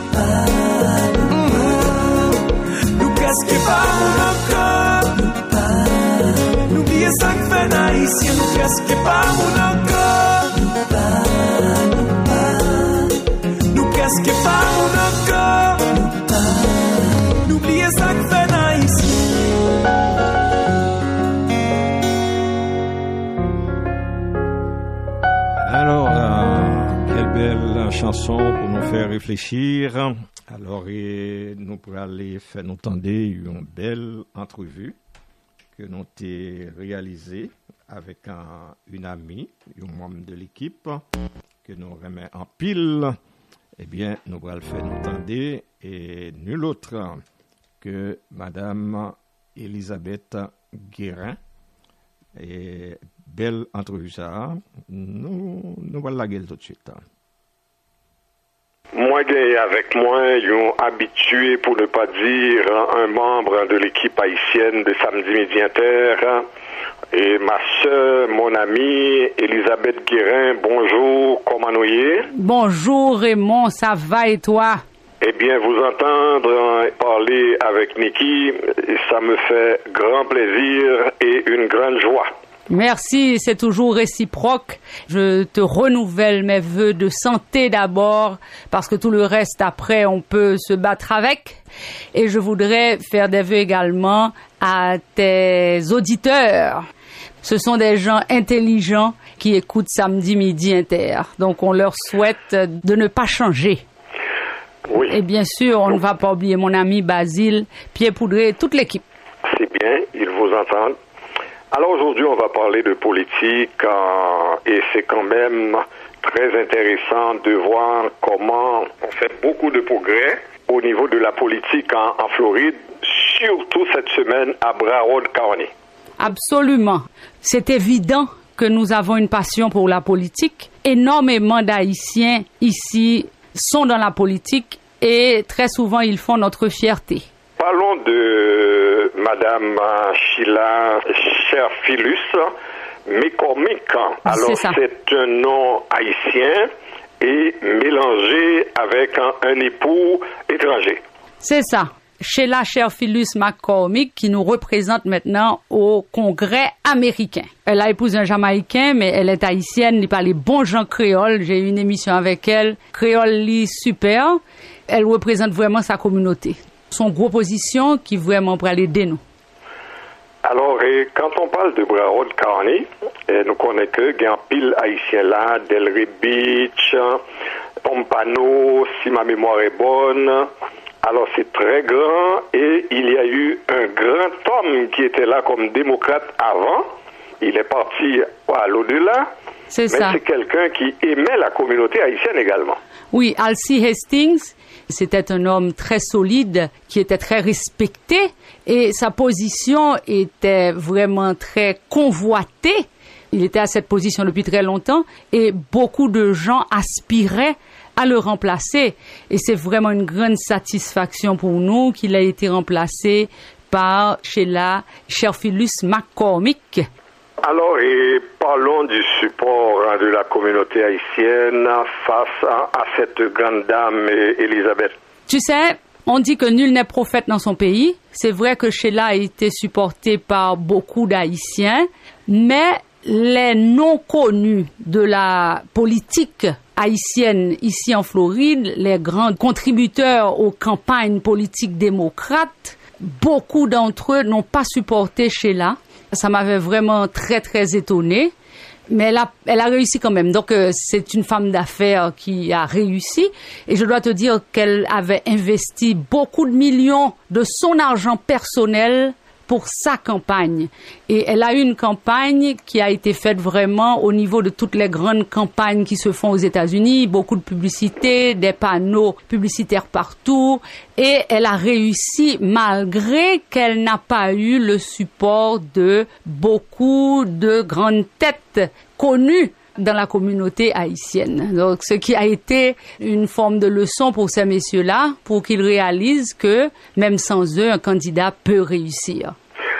Nous presque pas mon encore. N'oubliez ça que fait haïtien, nous presque pas mon encore. Nous presque pas mon encore. N'oubliez ça que fait haïtien. Alors, quelle belle chanson pour nous faire réfléchir. Alors, nous pourrons aller faire nous entendre une belle entrevue que nous avons réalisée avec une amie, un membre de l'équipe, que nous remet en pile. Eh bien, nous pourrons le faire nous entendre et nul autre que Madame Elisabeth Guérin. Et belle entrevue ça. Nous allons la gueule tout de suite. Moi, avec moi, un habitué, pour ne pas dire un membre de l'équipe haïtienne de Samedi Midi Inter, et ma soeur, mon amie, Elisabeth Guérin. Bonjour, comment nous y est? Bonjour Raymond, ça va et toi? Eh bien, vous entendre parler avec Niki, ça me fait grand plaisir et une grande joie. Merci, c'est toujours réciproque. Je te renouvelle mes vœux de santé d'abord, parce que tout le reste après, on peut se battre avec. Et je voudrais faire des vœux également à tes auditeurs. Ce sont des gens intelligents qui écoutent Samedi Midi Inter. Donc on leur souhaite de ne pas changer. Oui. Et bien sûr, on ne va pas oublier mon ami Basile, Pierre Poudré et toute l'équipe. C'est bien, ils vous entendent. Alors aujourd'hui, on va parler de politique et c'est quand même très intéressant de voir comment on fait beaucoup de progrès au niveau de la politique en Floride, surtout cette semaine à Broward County. Absolument. C'est évident que nous avons une passion pour la politique. Énormément d'Haïtiens ici sont dans la politique et très souvent ils font notre fierté. Parlons de Madame Sheila Cherfilus McCormick. Alors c'est un nom haïtien et mélangé avec un époux étranger. C'est ça. Sheila Cherfilus McCormick qui nous représente maintenant au Congrès américain. Elle a épousé un Jamaïcain, mais elle est haïtienne, elle parle bon Jean créole. J'ai eu une émission avec elle. Créole lit super. Elle représente vraiment sa communauté. Son gros position qui vraiment pour l'aider nous. Alors, quand on parle de Broward County, nous connaissons que il y a un pile haïtien là, Delray Beach, Pompano, si ma mémoire est bonne. Alors c'est très grand et il y a eu un grand homme qui était là comme démocrate avant. Il est parti à l'au-delà. C'est mais ça. C'est quelqu'un qui aimait la communauté haïtienne également. Oui, Alcee Hastings, c'était un homme très solide qui était très respecté et sa position était vraiment très convoitée. Il était à cette position depuis très longtemps et beaucoup de gens aspiraient à le remplacer. Et c'est vraiment une grande satisfaction pour nous qu'il a été remplacé par Sheila Cherfilus McCormick. Alors, parlons du support de la communauté haïtienne face à cette grande dame, Elisabeth. Tu sais, on dit que nul n'est prophète dans son pays. C'est vrai que Sheila a été supportée par beaucoup d'Haïtiens, mais les non-connus de la politique haïtienne ici en Floride, les grands contributeurs aux campagnes politiques démocrates, beaucoup d'entre eux n'ont pas supporté Sheila. Ça m'avait vraiment très, très étonnée. Mais elle a réussi quand même. Donc, c'est une femme d'affaires qui a réussi. Et je dois te dire qu'elle avait investi beaucoup de millions de son argent personnel pour sa campagne. Et elle a eu une campagne qui a été faite vraiment au niveau de toutes les grandes campagnes qui se font aux États-Unis, beaucoup de publicité, des panneaux publicitaires partout. Et elle a réussi malgré qu'elle n'a pas eu le support de beaucoup de grandes têtes connues dans la communauté haïtienne. Donc, ce qui a été une forme de leçon pour ces messieurs-là, pour qu'ils réalisent que, même sans eux, un candidat peut réussir.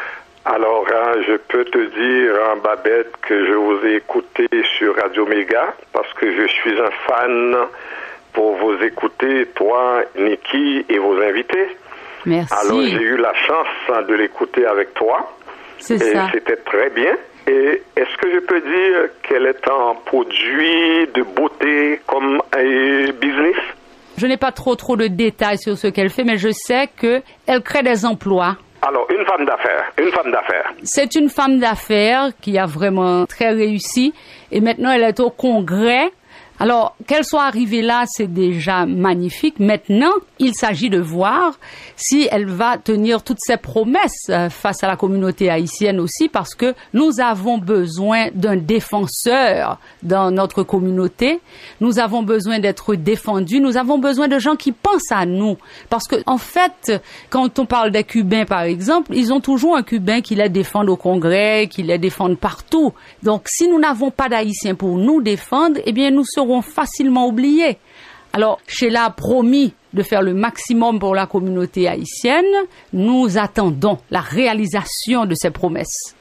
Alors, je peux te dire, Babette, que je vous ai écouté sur Radio Méga, parce que je suis un fan pour vous écouter, toi, Niki, et vos invités. Merci. Alors, j'ai eu la chance de l'écouter avec toi. C'est ça. C'était très bien. Et est-ce que je peux dire qu'elle est un produit de beauté comme un business? Je n'ai pas trop de détails sur ce qu'elle fait, mais je sais qu'elle crée des emplois. Alors, une femme d'affaires. C'est une femme d'affaires qui a vraiment très réussi. Et maintenant, elle est au Congrès. Alors, qu'elle soit arrivée là, c'est déjà magnifique. Maintenant, il s'agit de voir si elle va tenir toutes ses promesses face à la communauté haïtienne aussi, parce que nous avons besoin d'un défenseur dans notre communauté. Nous avons besoin d'être défendus. Nous avons besoin de gens qui pensent à nous. Parce que, en fait, quand on parle des Cubains, par exemple, ils ont toujours un Cubain qui les défend au Congrès, qui les défend partout. Donc, si nous n'avons pas d'Haïtiens pour nous défendre, eh bien, nous serons facilement oubliés. Alors, Sheila a promis de faire le maximum pour la communauté haïtienne. Nous attendons la réalisation de ces promesses.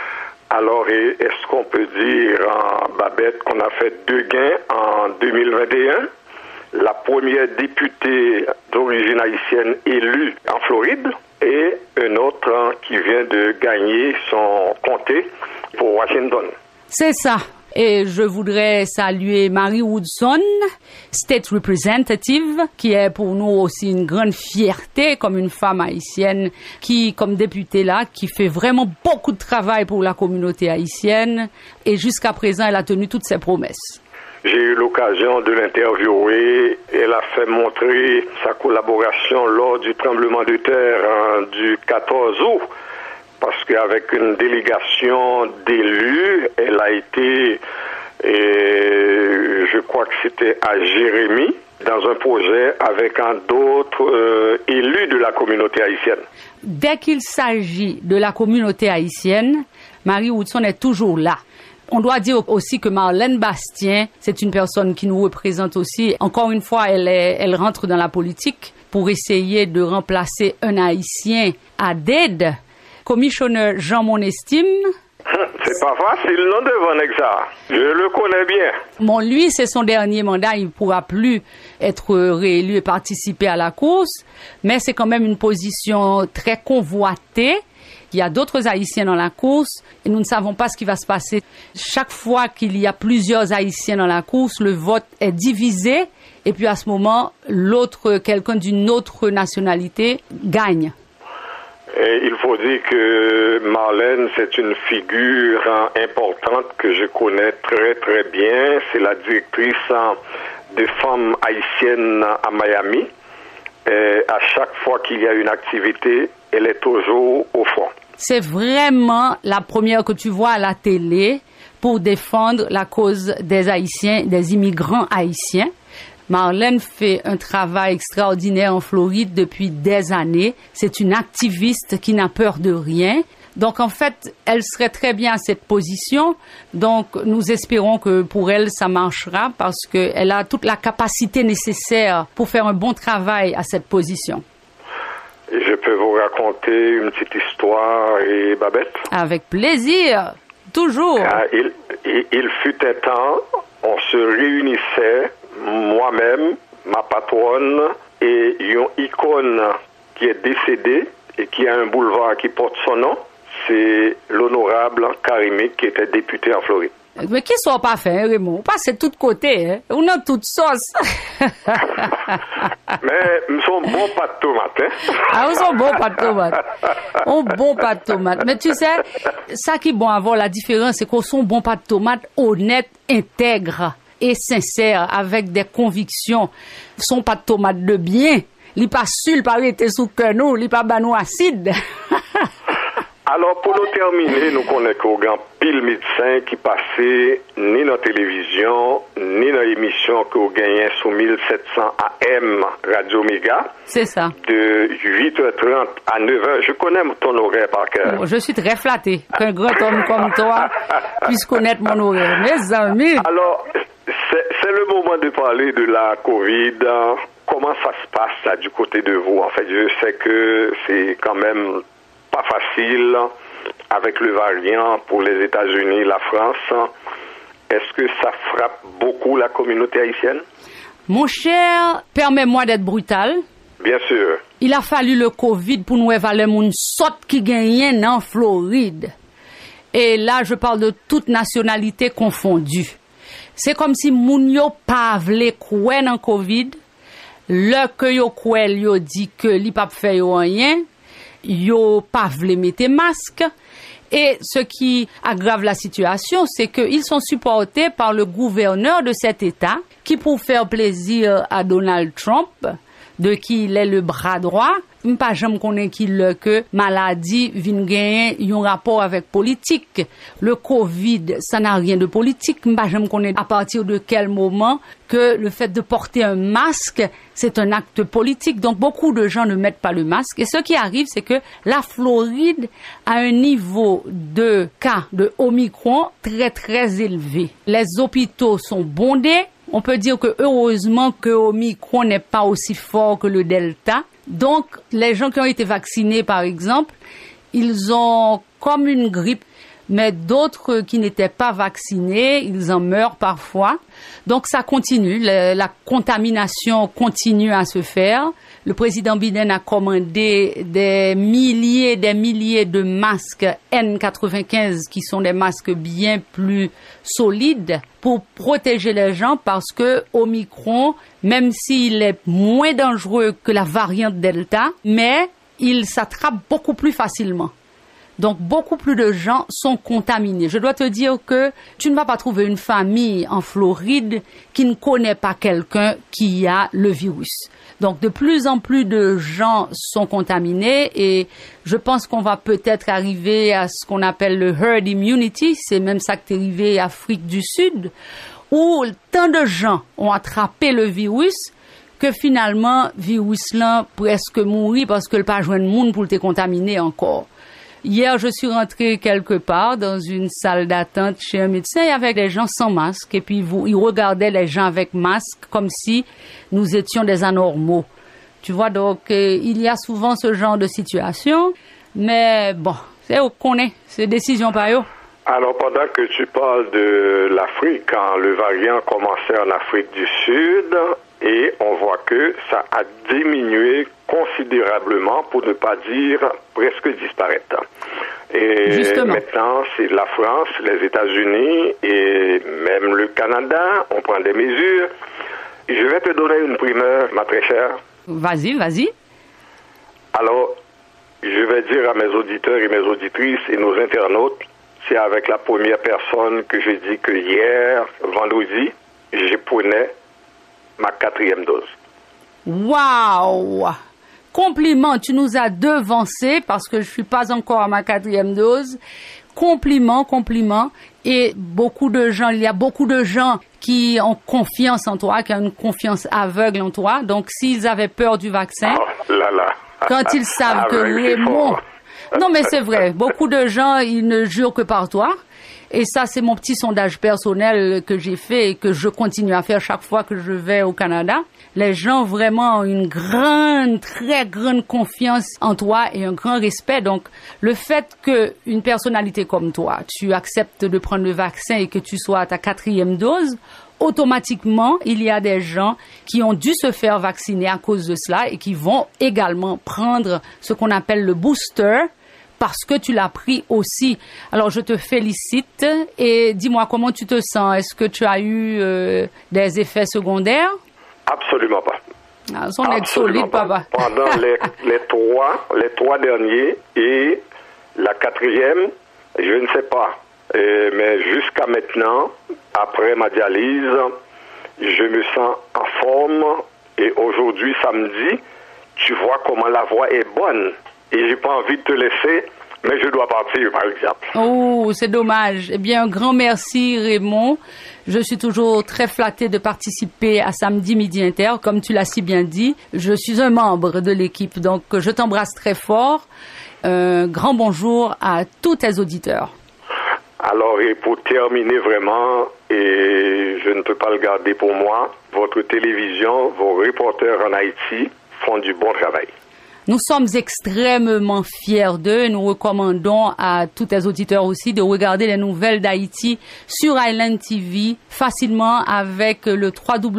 Alors, est-ce qu'on peut dire, Babette, qu'on a fait 2 gains en 2021? La première députée d'origine haïtienne élue en Floride et un autre qui vient de gagner son comté pour Washington. C'est ça. Et je voudrais saluer Mary Woodson, State Representative, qui est pour nous aussi une grande fierté comme une femme haïtienne qui, comme députée là, qui fait vraiment beaucoup de travail pour la communauté haïtienne. Et jusqu'à présent, elle a tenu toutes ses promesses. J'ai eu l'occasion de l'interviewer. Elle a fait montrer sa collaboration lors du tremblement de terre du 14 août. Parce qu'avec une délégation d'élus, elle a été, je crois que c'était à Jérémie, dans un projet avec d'autres élus de la communauté haïtienne. Dès qu'il s'agit de la communauté haïtienne, Mary Woodson est toujours là. On doit dire aussi que Marlène Bastien, c'est une personne qui nous représente aussi. Encore une fois, elle rentre dans la politique pour essayer de remplacer un Haïtien à DED. Commissionnaire Jean Monestime. C'est pas facile, non, devant ça. Je le connais bien. Bon, lui, c'est son dernier mandat. Il ne pourra plus être réélu et participer à la course. Mais c'est quand même une position très convoitée. Il y a d'autres Haïtiens dans la course et nous ne savons pas ce qui va se passer. Chaque fois qu'il y a plusieurs Haïtiens dans la course, le vote est divisé. Et puis à ce moment, quelqu'un d'une autre nationalité gagne. Et il faut dire que Marlène, c'est une figure importante que je connais très très bien. C'est la directrice des femmes haïtiennes à Miami. Et à chaque fois qu'il y a une activité, elle est toujours au front. C'est vraiment la première que tu vois à la télé pour défendre la cause des Haïtiens, des immigrants haïtiens. Marlène fait un travail extraordinaire en Floride depuis des années. C'est une activiste qui n'a peur de rien. Donc, en fait, elle serait très bien à cette position. Donc, nous espérons que pour elle, ça marchera parce qu'elle a toute la capacité nécessaire pour faire un bon travail à cette position. Je peux vous raconter une petite histoire, et Babette? Avec plaisir, toujours. Il fut un temps, on se réunissait, moi-même, ma patronne et une icône qui est décédée et qui a un boulevard qui porte son nom, c'est l'honorable Karimi qui était député en Floride. Mais qui soit pas fait, Raymond? On passe de tous côtés, hein? On a toute sauce. Mais nous sommes bons pas de tomates, hein? Ah, nous sommes bons pas de tomates. On bon pas de tomates. Mais tu sais, ça qui est bon à voir la différence, c'est qu'on sont bons pas de tomates honnêtes, intègres et sincères, avec des convictions. Sont pas de tomates de bien. Li pas sul, pas été sous canon, li pas banou acide. Alors, pour nous terminer, nous connaissons qu'il y a pile médecin qui passait ni dans la télévision, ni dans l'émission que vous gagnez sur 1700 AM Radio Méga. C'est ça. De 8h30 à 9h. Je connais ton horaire par cœur. Bon, je suis très flatté qu'un grand homme comme toi puisse connaître mon horaire. Mes amis. Alors, c'est le moment de parler de la COVID. Comment ça se passe là, du côté de vous? En fait, je sais que c'est quand même pas facile avec le variant pour les États-Unis, la France. Est-ce que ça frappe beaucoup la communauté haïtienne? Mon cher, permets-moi d'être brutal. Bien sûr. Il a fallu le Covid pour nous évaluer une sorte qui gagne en Floride. Et là, je parle de toute nationalité confondue. C'est comme si moun yo pa vle kwen en Covid. Le que yo kwen yo dit que li pa fait yo rien. Yo pas vle mette masque. Et ce qui aggrave la situation, c'est qu'ils sont supportés par le gouverneur de cet État qui, pour faire plaisir à Donald Trump, de qui il est le bras droit, m'pas jamais connaît qu'il que maladie vient gagner un rapport avec politique. Le Covid, ça n'a rien de politique. M'pas jamais connaît à partir de quel moment que le fait de porter un masque, c'est un acte politique. Donc beaucoup de gens ne mettent pas le masque. Et ce qui arrive, c'est que la Floride a un niveau de cas de Omicron très très élevé. Les hôpitaux sont bondés. On peut dire que heureusement que Omicron n'est pas aussi fort que le Delta. Donc, les gens qui ont été vaccinés, par exemple, ils ont comme une grippe, mais d'autres qui n'étaient pas vaccinés, ils en meurent parfois. Donc, ça continue. La contamination continue à se faire. le président Biden a commandé des milliers de masques N95 qui sont des masques bien plus solides pour protéger les gens parce que Omicron, même s'il est moins dangereux que la variante Delta, mais il s'attrape beaucoup plus facilement. Donc, beaucoup plus de gens sont contaminés. Je dois te dire que tu ne vas pas trouver une famille en Floride qui ne connaît pas quelqu'un qui a le virus. Donc, de plus en plus de gens sont contaminés et je pense qu'on va peut-être arriver à ce qu'on appelle le herd immunity. C'est même ça que est arrivé en Afrique du Sud, où tant de gens ont attrapé le virus que finalement, le virus là presque mourit parce que le pas joindre monde pour te contaminer encore. Hier, je suis rentrée quelque part dans une salle d'attente chez un médecin avec des gens sans masque. Et puis, ils regardaient les gens avec masque comme si nous étions des anormaux. Tu vois, donc, il y a souvent ce genre de situation. Mais bon, c'est où qu'on est. C'est décision par eux. Alors, pendant que tu parles de l'Afrique, quand le variant commençait en Afrique du Sud, et on voit que ça a diminué considérablement, pour ne pas dire presque disparaître. Et justement, maintenant, c'est la France, les États-Unis et même le Canada, on prend des mesures. Je vais te donner une primeur, ma très chère. Vas-y. Alors, je vais dire à mes auditeurs et mes auditrices et nos internautes, c'est avec la première personne que je dis que hier, vendredi, je prenais ma 4e dose. Waouh! Compliment, tu nous as devancé parce que je suis pas encore à ma 4e dose. Compliment. Et il y a beaucoup de gens qui ont confiance en toi, qui ont une confiance aveugle en toi. Donc, s'ils avaient peur du vaccin, quand ils savent que Raymond... Non, mais c'est vrai. Beaucoup de gens, ils ne jurent que par toi. Et ça, c'est mon petit sondage personnel que j'ai fait et que je continue à faire chaque fois que je vais au Canada. Les gens vraiment ont une très grande confiance en toi et un grand respect. Donc, le fait qu'une personnalité comme toi, tu acceptes de prendre le vaccin et que tu sois à ta 4e dose, automatiquement, il y a des gens qui ont dû se faire vacciner à cause de cela et qui vont également prendre ce qu'on appelle le booster, parce que tu l'as pris aussi. Alors, je te félicite et dis-moi comment tu te sens. Est-ce que tu as eu des effets secondaires? Absolument pas. Ah, son est solide, papa. Pendant les trois derniers et la 4e, je ne sais pas. Mais jusqu'à maintenant, après ma dialyse, je me sens en forme. Et aujourd'hui, samedi, tu vois comment la voix est bonne. Et j'ai pas envie de te laisser, mais je dois partir, par exemple. Oh, c'est dommage. Eh bien, un grand merci, Raymond. Je suis toujours très flattée de participer à Samedi Midi Inter. Comme tu l'as si bien dit, je suis un membre de l'équipe, donc je t'embrasse très fort. Un grand bonjour à tous tes auditeurs. Alors, et pour terminer vraiment, et je ne peux pas le garder pour moi, votre télévision, vos reporters en Haïti font du bon travail. Nous sommes extrêmement fiers d'eux. Nous recommandons à tous les auditeurs aussi de regarder les nouvelles d'Haïti sur Island TV facilement avec le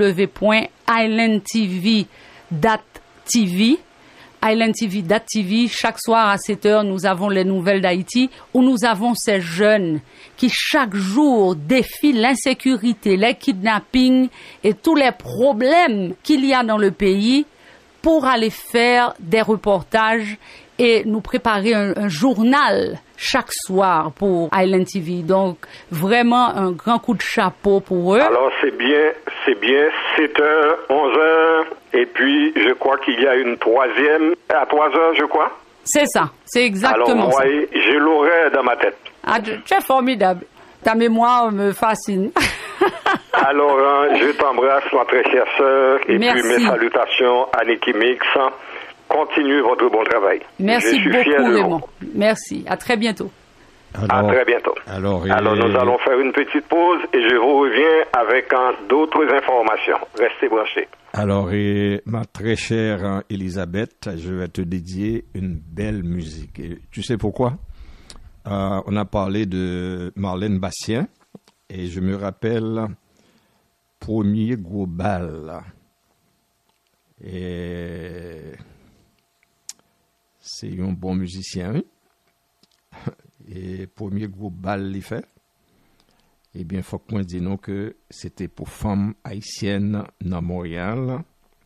www.islandtv.tv. islandtv.tv. Chaque soir à 7h, nous avons les nouvelles d'Haïti où nous avons ces jeunes qui chaque jour défient l'insécurité, les kidnappings et tous les problèmes qu'il y a dans le pays pour aller faire des reportages et nous préparer un journal chaque soir pour Island TV. Donc, vraiment un grand coup de chapeau pour eux. Alors, c'est bien, 7h, 11h, et puis je crois qu'il y a une 3e à 3h, je crois. C'est ça, c'est exactement ça. Alors, moi, ça. J'ai l'horaire dans ma tête. Ah, tu es formidable. Ta mémoire me fascine. Alors, je t'embrasse, ma très chère sœur, et Merci. puis mes salutations à Niki Mix. Continuez votre bon travail. Merci beaucoup, Raymond. Merci. À très bientôt. À très bientôt. Alors, nous allons faire une petite pause et je vous reviens avec d'autres informations. Restez branchés. Alors, ma très chère Elisabeth, je vais te dédier une belle musique. Et tu sais pourquoi? On a parlé de Marlène Bastien et je me rappelle premier gros bal. Et c'est un bon musicien. Et premier groupe bal il fait. Eh bien, faut que moi dise non que c'était pour femmes haïtiennes dans Montréal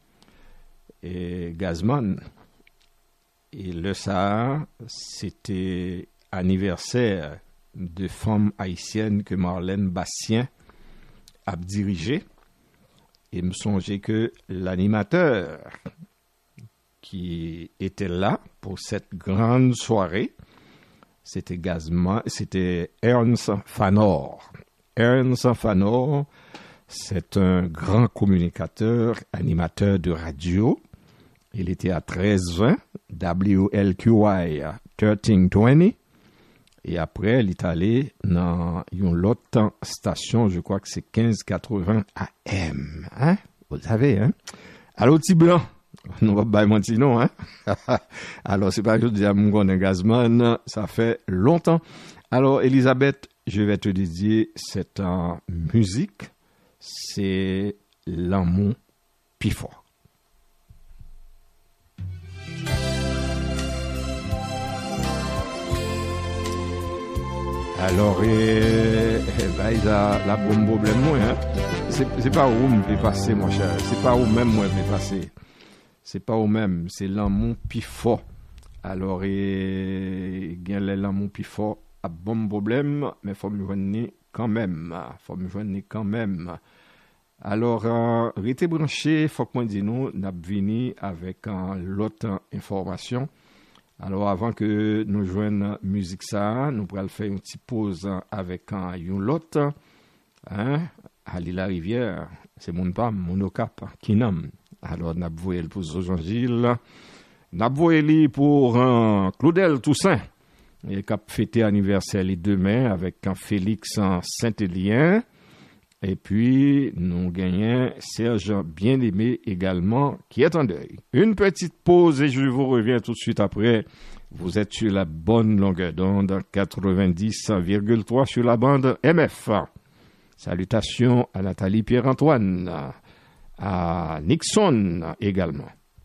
et Gazman. Et le ça, c'était anniversaire de femmes haïtiennes que Marlène Bastien a dirigé. Et me songeait que l'animateur qui était là pour cette grande soirée, c'était Ernst Fanor. Ernst Fanor, c'est un grand communicateur, animateur de radio. Il était à 1320, WLQI 1320. Et après, il est allé dans une autre station, je crois que c'est 1580 AM. Hein? Vous savez, hein? Allô, petit blanc. Nous va pas mentir, non, hein? Alors, c'est pas juste dire mon Gazman, ça fait longtemps. Alors, Elisabeth, je vais te dédier cette musique. C'est L'amour Pifo. Alors, la bonne problème, moi, hein? C'est pas où me fait passer, mon cher. C'est pas où même moi me fait passer. C'est pas au même, c'est l'amour plus fort. Alors, il y a l'amour plus fort, a bon problème, mais il faut me joindre quand même. Alors, restez branchés, il faut que moi dise nous, nous venir avec l'autre information. Alors, avant que nous joignions musique ça, nous pourrons faire une petite pause avec une l'autre. Hein? Ali la rivière, c'est mon pam, mon ocap, qui nomme. Alors, nous avons voulu pour Jean-Gilles. Nous avons voulu pour Claudel Toussaint. Il a fêté anniversaire les demain avec Félix Saint-Élien. Et puis, nous gagnons Serge Bien-Aimé également, qui est en deuil. Une petite pause et je vous reviens tout de suite après. Vous êtes sur la bonne longueur d'onde, 90,3 sur la bande MF. Salutations à Nathalie Pierre-Antoine, à Nixon également.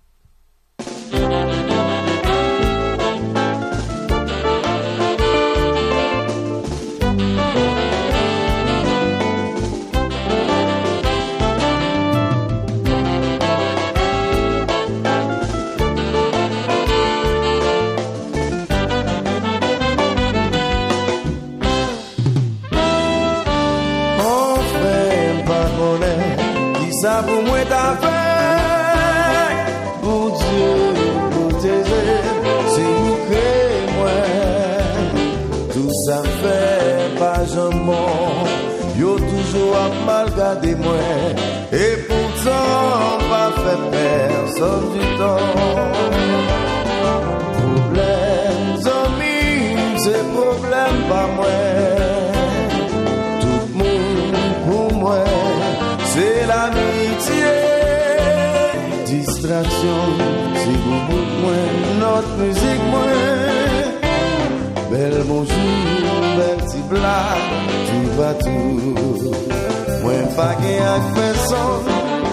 Ça pour moi t'a fait, pour Dieu, pour tes c'est vous créez moi. Tout ça fait pas jambon, yo toujours à mal garder moi. Et pourtant, pas fait personne du temps. Problème, amis, c'est problème pas moi. Tout le monde pour moi. C'est l'amitié, distraction, c'est beaucoup moins, notre musique moins. Belle bonjour, belle petit blague, tout va tout. Moins pas qu'il y a personne,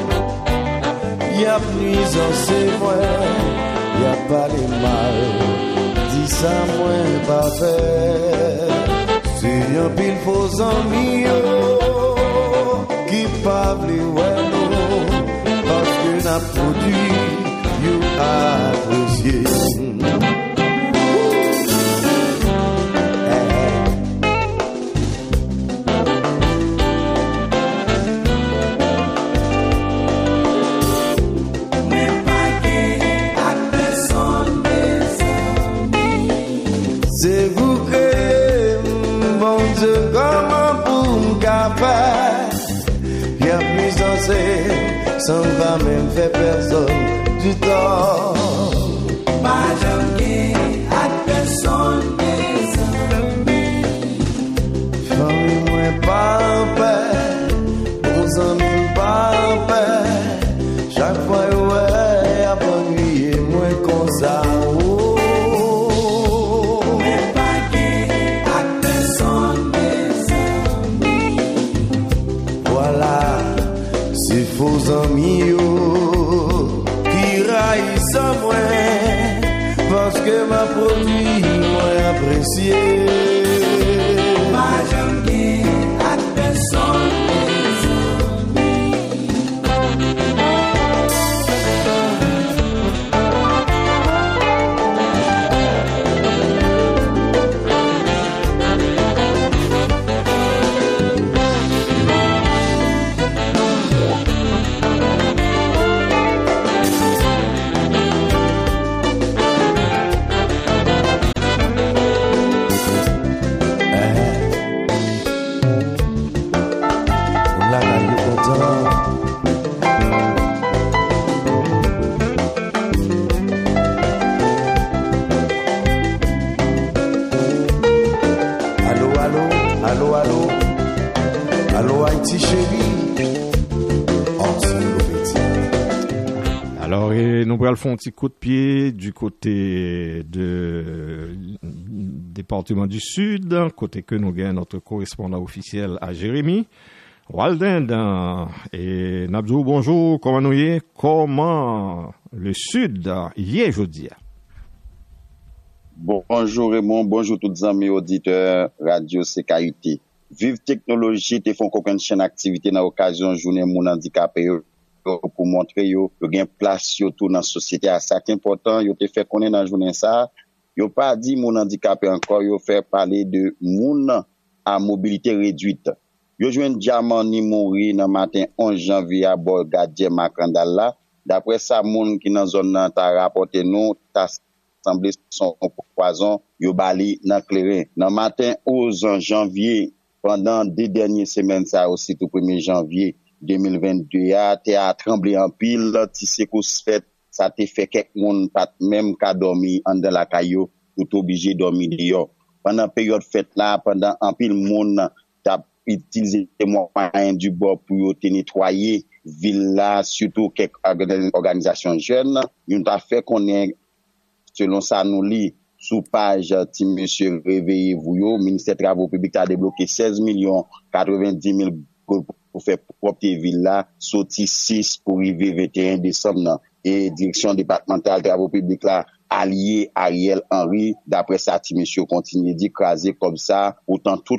y a nuisance, c'est moi, y a pas les mal. Dis ça, moins pas fait, c'est un pile faux amis. Qui parle ouais parce que n'a produit you apprécié. C'est vous que bon Dieu comment pour m'capable. Sans va même faire personne du tort. Pas jamais à personne des amis. Famille moins pas en paix, bons amis pas en paix. Chaque fois ouais, à bonne nuit et moins comme ça. Faux amis qui que ma produit moins apprécié. Pas jamais à personne. Allô Haïti chérie. Alors, nous allons faire un petit coup de pied du côté de département du Sud, côté que nous gagnons notre correspondant officiel à Jérémy. Walden et Nabdou, bonjour, comment nous y est? Comment le Sud y est aujourd'hui? Bonjour Raymond, bonjour tous les amis auditeurs Radio CKUT. Vive technologie, te font qu'aucune chaîne d'activité dans l'occasion journée moun handicapé pour montrer yo gen place yo tout dans société à ça important yo te fait connaître dans journée ça yo pas dit moun handicapé encore yo fait parler de moun à mobilité réduite yo joine diamant ni mourir dans matin 11 janvier à bord Gadier Macandal là d'après ça moun qui dans zone nan ta rapporté nous ta semblé son poison yo bali dans clairin dans matin 11 janvier pendant 2 dernières semaines ça aussi tout 1er janvier 2022 a tremblé en pile ti secousse fait ça te fait quelques monde pas même ka dormi en dans la caillou tout obligé dormir dehors pendant période fête là pendant en pile monde t'a utilisé moyens du bord pour te nettoyer ville là surtout quelques organisations jeunes nous t'a fait connaître selon ça nous lit sous page ti monsieur réveillez-vous yo ministère des travaux publics a débloqué 16 millions 90 000 pour faire propre ville là sorti 6 pour arriver 21 décembre et direction départementale des travaux publics là allié Ariel Henry d'après ça ti monsieur continue d'écraser comme ça autant tout